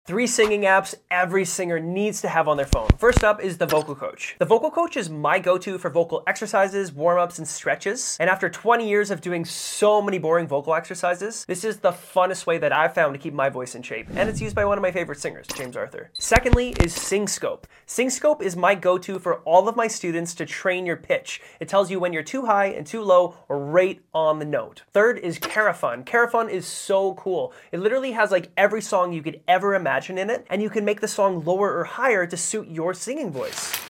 Three singing apps every singer needs to have on their phone. First up is the Vocal Coach. The Vocal Coach is my go-to for vocal exercises, warm-ups, and stretches. And after 20 years of doing so many boring vocal exercises, this is the funnest way that I've found to keep my voice in shape. And it's used by one of my favorite singers, James Arthur. Secondly is SingScope. SingScope is my go-to for all of my students to train your pitch. It tells you when you're too high and too low or right on the note. Third is Carafun. Carafun is so cool. It literally has like every song you could ever imagine in it, and you can make the song lower or higher to suit your singing voice.